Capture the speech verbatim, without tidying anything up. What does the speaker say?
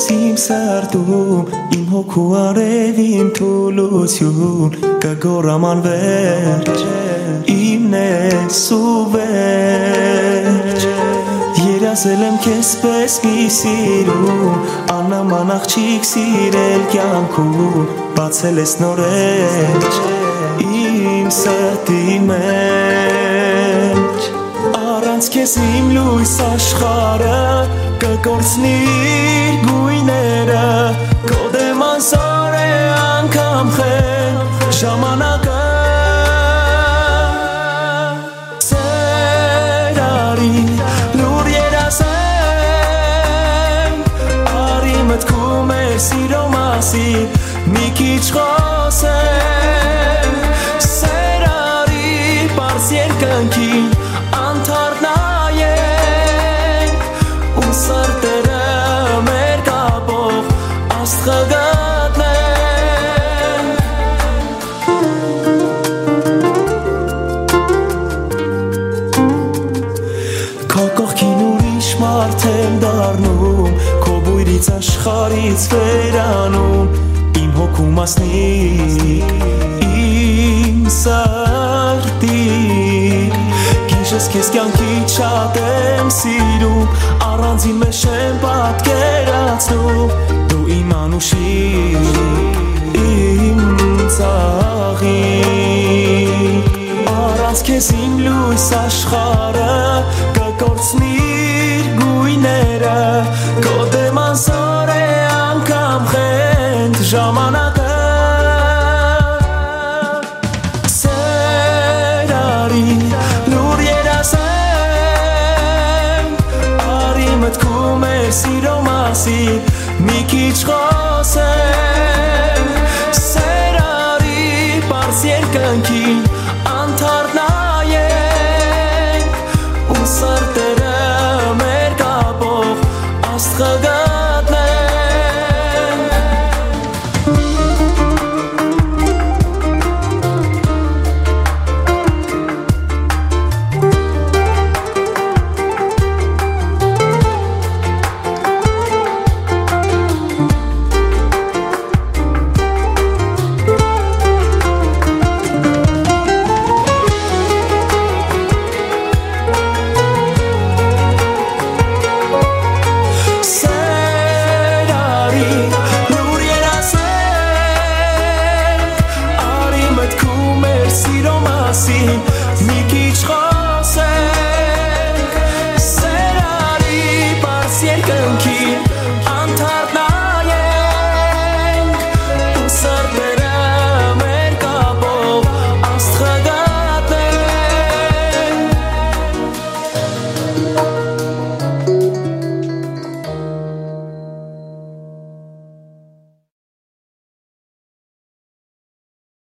իմ սրտում իմ հոգու արևին թուլություն կգոռաման վերջ իմն ես ու վերջ երազել եմ քեզ պես մի սիրում աննման աղջիկ սիրել կյանքում բացել ես նոր էջ իմ սրտի մեջ առանց քեզ իմ լույս աշխարհը կկորցնի իր գույները քո դեմ անզոր է անգամ խեն ժամանակը սերարի լուր երազեմ արի մտքում է սիրո մասին մի քիչ խոսեմ սերարի պարզ երկնքին անթարթ նայենք ու սրտերը մեր կապող աստղը գտնենք քո կողքին ուրիշ մարդ եմ դառնում քո բույրից աշխարհից վերանում իմ հոգու մասնիկ իմ սրտի Ես քեզ կյանքից շատ եմ սիրում առանձին մեջ եմ պատկերացնում դու իմ անուշիկ իմ ծաղիկ առանց քեզ իմ լույս աշխարհը կկորցնի իր գույները քո դեմ անզոր է անգամ խենթ ժամանակը սերարի մտքում է սիրո մասին մի քիչ